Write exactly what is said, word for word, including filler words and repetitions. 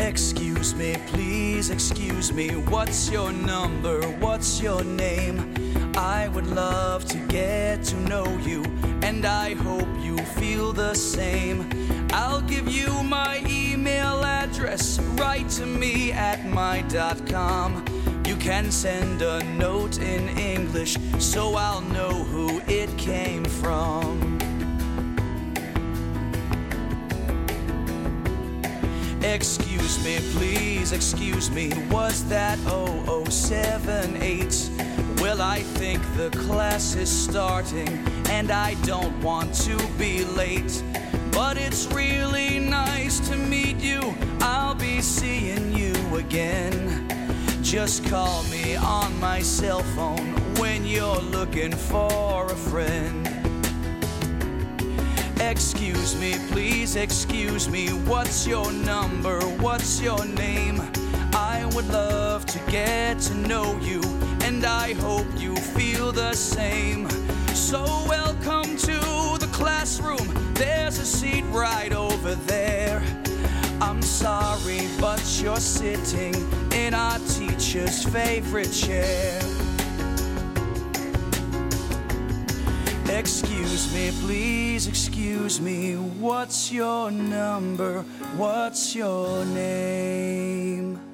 Excuse me, please excuse me. What's your number? What's your name? I would love to get to know you, and I hope you feel the same. I'll give you my email address. Write to me at my dot com. You can send a note in English so I'll know who it came from. Excuse me, please excuse me. Was that oh oh seven eight? Well, I think the class is starting and I don't want to be late. But it's really nice to meet you. I'll be seeing you again. Just call me on my cell phone when you're looking for a friend. Excuse me, please excuse me. What's your number? What's your name? I would love to get to know you, and I hope you feel the same. So welcome to the classroom. There's a seat right over there. I'm sorry, but you're sitting in our teacher's favorite chair. Excuse me, please excuse me. What's your number? What's your name?